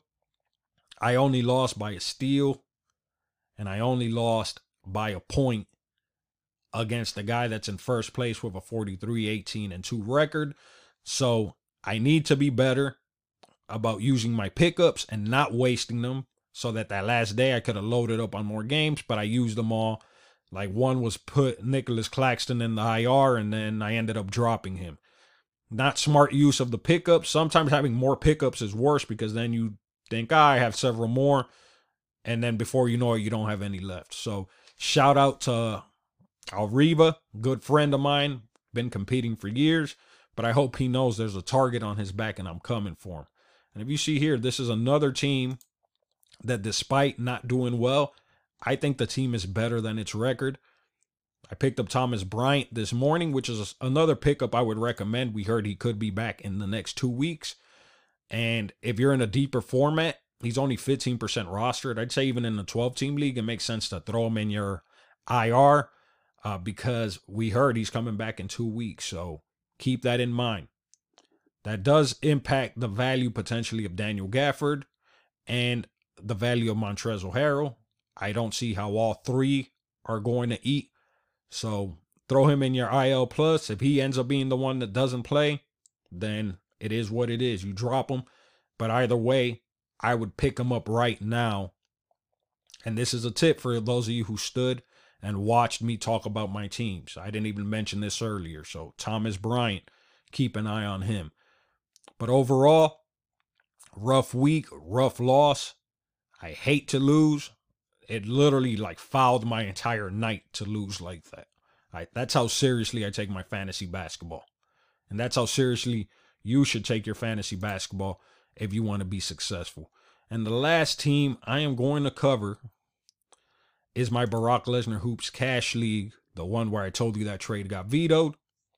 I only lost by a steal and I only lost by a point against the guy that's in first place with a 43-18-2 record. So I need to be better about using my pickups and not wasting them, so that last day I could have loaded up on more games, but I used them all. Like one was put Nicholas Claxton in the IR, and then I ended up dropping him. Not smart use of the pickups. Sometimes having more pickups is worse because then you think, I have several more, and then before you know it, you don't have any left. So shout out to Alriva, good friend of mine, been competing for years, but I hope he knows there's a target on his back and I'm coming for him. And if you see here, this is another team that despite not doing well, I think the team is better than its record. I picked up Thomas Bryant this morning, which is another pickup I would recommend. We heard he could be back in the next 2 weeks. And if you're in a deeper format, he's only 15% rostered. I'd say even in a 12-team league, it makes sense to throw him in your IR because we heard he's coming back in 2 weeks. So keep that in mind. That does impact the value potentially of Daniel Gafford and the value of Montrezl Harrell. I don't see how all 3 are going to eat. So throw him in your IL plus. If he ends up being the one that doesn't play, then it is what it is. You drop him. But either way, I would pick him up right now. And this is a tip for those of you who stood and watched me talk about my teams. I didn't even mention this earlier. So Thomas Bryant, keep an eye on him. But overall, rough week, rough loss. I hate to lose. It literally like fouled my entire night to lose like that. That's how seriously I take my fantasy basketball. And that's how seriously you should take your fantasy basketball if you want to be successful. And the last team I am going to cover is my Barack Lesnar Hoops Cash League, the one where I told you that trade got vetoed.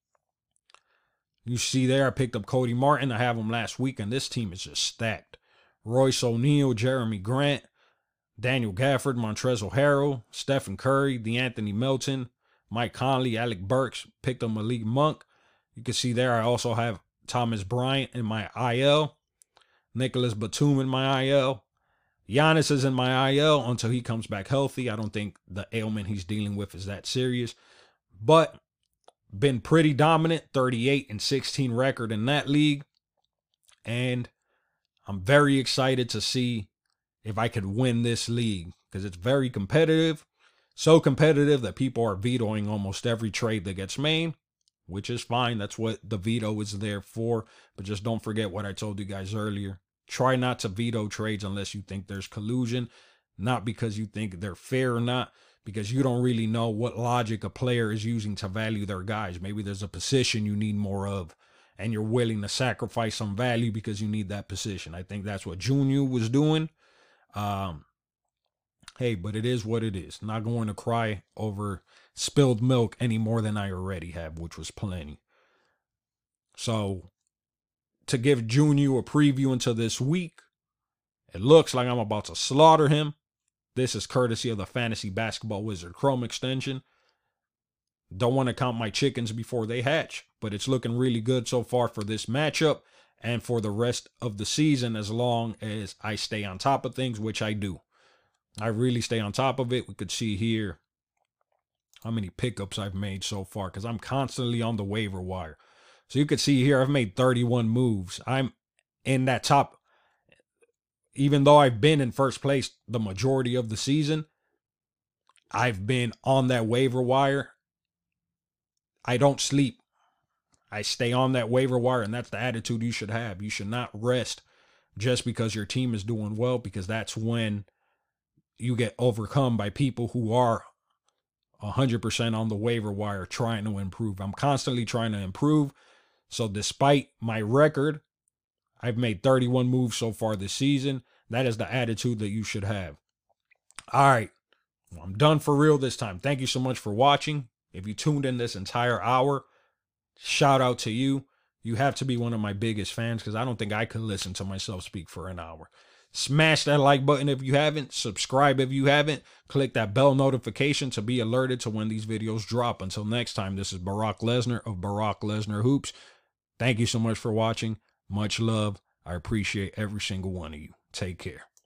You see there, I picked up Cody Martin. I have him last week, and this team is just stacked. Royce O'Neal, Jeremy Grant, Daniel Gafford, Montrezl Harrell, Stephen Curry, DeAnthony Melton, Mike Conley, Alec Burks, picked up Malik Monk. You can see there I also have Thomas Bryant in my IL, Nicholas Batum in my IL. Giannis is in my IL until he comes back healthy. I don't think the ailment he's dealing with is that serious. But been pretty dominant, 38-16 record in that league. And I'm very excited to see if I could win this league because it's very competitive. So competitive that people are vetoing almost every trade that gets made, which is fine. That's what the veto is there for. But just don't forget what I told you guys earlier. Try not to veto trades unless you think there's collusion, not because you think they're fair or not, because you don't really know what logic a player is using to value their guys. Maybe there's a position you need more of, and you're willing to sacrifice some value because you need that position. I think that's what Junior was doing. Hey, but it is what it is. Not going to cry over spilled milk any more than I already have, which was plenty. So, to give Junior a preview into this week, it looks like I'm about to slaughter him. This is courtesy of the Fantasy Basketball Wizard Chrome extension. Don't want to count my chickens before they hatch, but it's looking really good so far for this matchup and for the rest of the season, as long as I stay on top of things, which I do. I really stay on top of it. We could see here how many pickups I've made so far, because I'm constantly on the waiver wire. So you could see here I've made 31 moves. I'm in that top. Even though I've been in first place the majority of the season, I've been on that waiver wire. I don't sleep. I stay on that waiver wire, and that's the attitude you should have. You should not rest just because your team is doing well, because that's when you get overcome by people who are 100% on the waiver wire trying to improve. I'm constantly trying to improve. So despite my record, I've made 31 moves so far this season. That is the attitude that you should have. All right. Well, I'm done for real this time. Thank you so much for watching. If you tuned in this entire hour, shout out to you. You have to be one of my biggest fans, because I don't think I could listen to myself speak for an hour. Smash that like button if you haven't. Subscribe if you haven't. Click that bell notification to be alerted to when these videos drop. Until next time, this is Brock Lesnar of Brock Lesnar Hoops. Thank you so much for watching. Much love. I appreciate every single one of you. Take care.